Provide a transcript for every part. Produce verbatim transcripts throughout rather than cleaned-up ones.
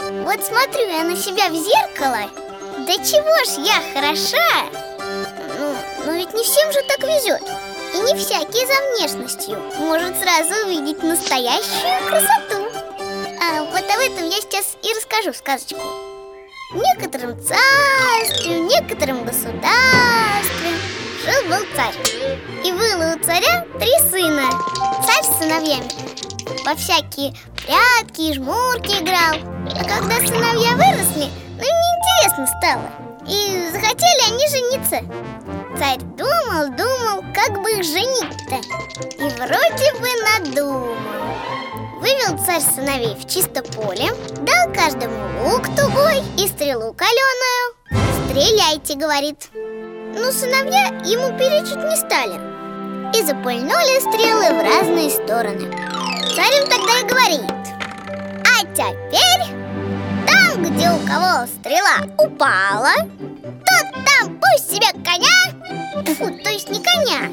Вот смотрю я на себя в зеркало. Да чего ж я хороша. Ну, но ведь не всем же так везет. И не всякий за внешностью может сразу увидеть настоящую красоту. А вот об этом я сейчас и расскажу сказочку. В некотором царстве, в некотором государстве жил-был царь. И было у царя три сына. Царь с сыновьями во всякие прятки и жмурки играл. А когда сыновья выросли, ну им неинтересно стало. И захотели они жениться. Царь думал, думал, как бы их женить-то. И вроде бы надумал. Вывел царь сыновей в чисто поле, дал каждому лук тугой и стрелу каленую. «Стреляйте», — говорит. Но сыновья ему перечить не стали и запульнули стрелы в разные стороны. Царь им тогда и говорит: «А теперь там, где у кого стрела упала, тот там пусть себе коня, фу, то есть не коня,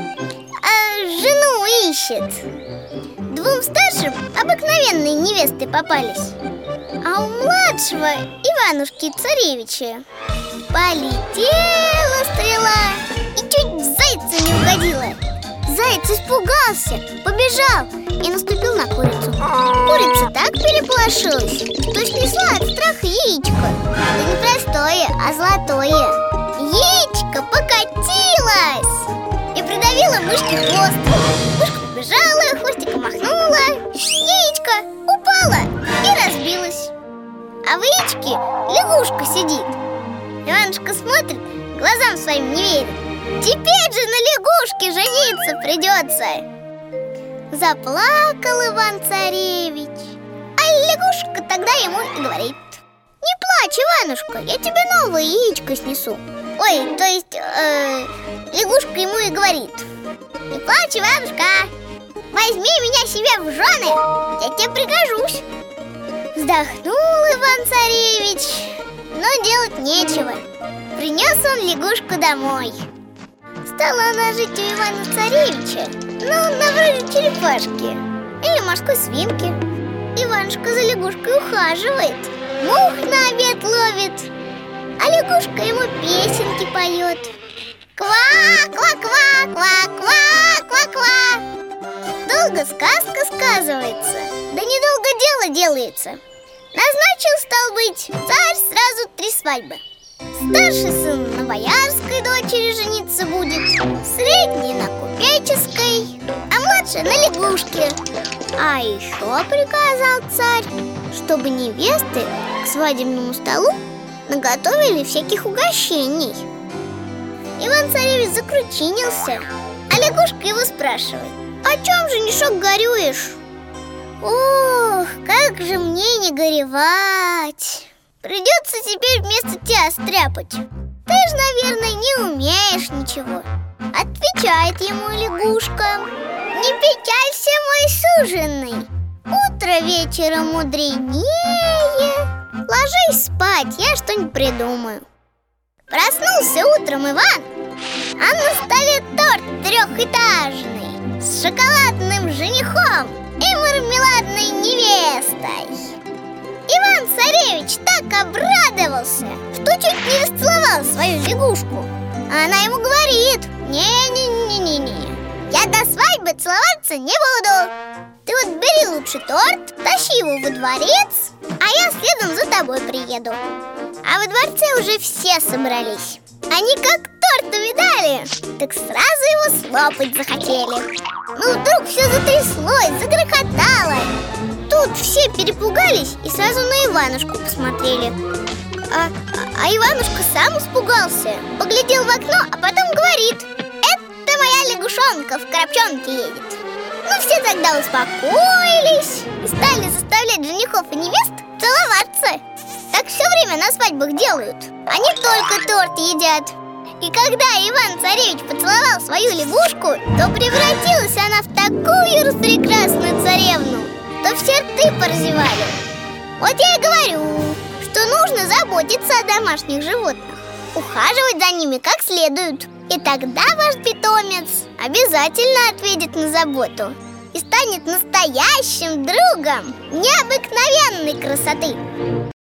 а жену ищет». Двум старшим обыкновенные невесты попались, а у младшего Иванушки-царевича полетела стрела и чуть в зайца не угодила. Заяц испугался, побежал и наступил на курицу. Курица так переполошилась, что снесла от страха яичко. Да не простое, а золотое. Яичко покатилось и придавило мышке хвост. Мышка побежала, хвостиком махнула, яичко упало и разбилось. А в яичке лягушка сидит. Иванушка смотрит, глазам своим не верит. Теперь же на лягушке жениться придется. Заплакал Иван-царевич. А лягушка тогда ему и говорит: «Не плачь, Иванушка, я тебе новое яичко снесу». Ой, то есть э, лягушка ему и говорит: «Не плачь, Иванушка, возьми меня себе в жены, я тебе пригожусь». Вздохнул Иван-царевич, но делать нечего. Принес он лягушку домой. Стала она жить у Ивана-царевича, ну, на вроде черепашки или морской свинки. Иванушка за лягушкой ухаживает, мух на обед ловит, а лягушка ему песенки поет. Ква-ква-ква, ква-ква-ква-ква. Долго сказка сказывается, да недолго дело делается. Назначил, стал быть, царь сразу три свадьбы. Старший сын на боярской дочери жениться будет, средний на купеческой, а младший на лягушке. А еще приказал царь, чтобы невесты к свадебному столу наготовили всяких угощений. Иван-царевич закручинился, а лягушка его спрашивает: «О чем, женишок, горюешь?» «Ох, как же мне не горевать! Придется теперь вместо тебя стряпать. Ты ж, наверное, не умеешь ничего». Отвечает ему лягушка: «Не печалься, мой суженый, утро вечера мудренее. Ложись спать, я что-нибудь придумаю». Проснулся утром Иван, а на столе торт трехэтажный с шоколадным женихом и мармеладной невестой. Иван-царевич так обрадовался, что чуть не расцеловал свою лягушку. А она ему говорит: «Не-не-не-не-не, я до свадьбы целоваться не буду. Ты вот бери лучше торт, тащи его во дворец, а я следом за тобой приеду». А во дворце уже все собрались. Они как торт увидали, так сразу его слопать захотели. Ну вдруг все затряслось, загрохотало. Тут все перепугались и сразу на Иванушку посмотрели. А, а, а Иванушка сам испугался, поглядел в окно, а потом говорит: «Это моя лягушонка в коробчонке едет». Ну все тогда успокоились и стали заставлять женихов и невест целоваться. Так все время на свадьбах делают, а не только торт едят. И когда Иван-царевич поцеловал свою лягушку, то превратилась она в такую распрекрасную царевну, что все рты поразевали. Вот я и говорю, что нужно заботиться о домашних животных, ухаживать за ними как следует. И тогда ваш питомец обязательно ответит на заботу и станет настоящим другом необыкновенной красоты.